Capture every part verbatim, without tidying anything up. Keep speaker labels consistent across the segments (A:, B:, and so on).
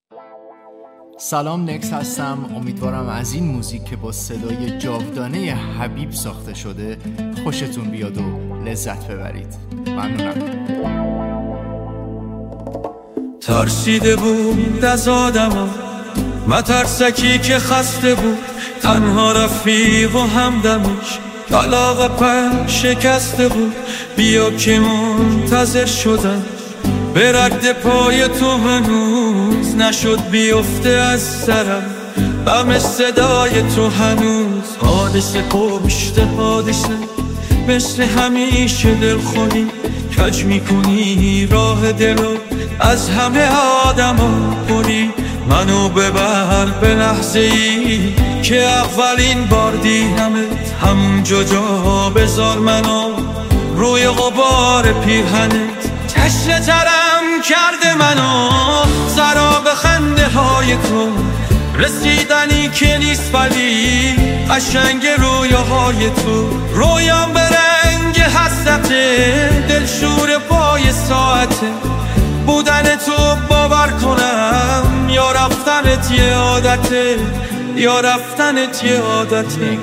A: سلام، نکس هستم. امیدوارم از این موزیک که با صدای جاودانه حبیب ساخته شده خوشتون بیاد و لذت ببرید. ممنونم.
B: ترسیده بود از آدم، مترسکی که خسته بود، تنها رفیق و همدمش طلاق پر شکسته بود. بیا که منتظر شدم، به رد پای تو هنوز نشد بیفته از سرم، بم صدای تو هنوز. حادثه پشت حادثه، مثل همیشه دلخوری، کج میکنی راه دلو، از همه آدم ها پری. منو ببر به لحظه ای که اولین بار دیدمت، همونجا جا بذار منو روی غبار پیرهنت. جشن ترم کرده منو سراب خنده های تو، رسیدنی که نیست ولی قشنگ رویاهای تو. رویام به رنگ حسرته، دلشور پای ساعته، بودن تو باور کنم یا رفتنت یه عادته، یا رفتنت یه عادته.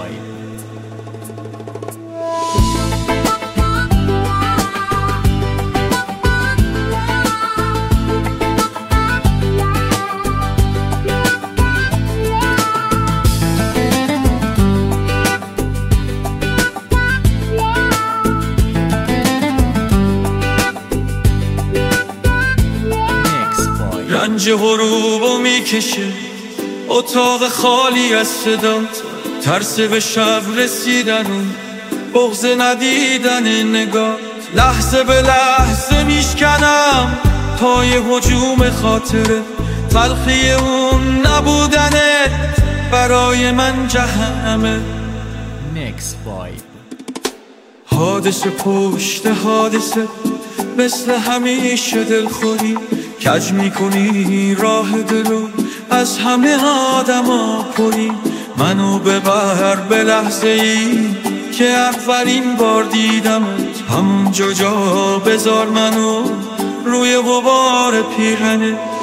B: رنج غروبو میکشه اتاق خالی از صدات، ترس به شب رسیدن و بغض ندیدن نگات. لحظه به لحظه میشکنم پای هجوم خاطره، تلخی اون نبودنت برای من جهنمه. حادثه پشت حادثه، مثل همیشه دلخوری، کج میکنی راه دلو، از همه آدم ها پری. منو ببر به لحظه ای که اولین بار دیدمت، همونجا جا بذار منو روی غبار پیرهنت.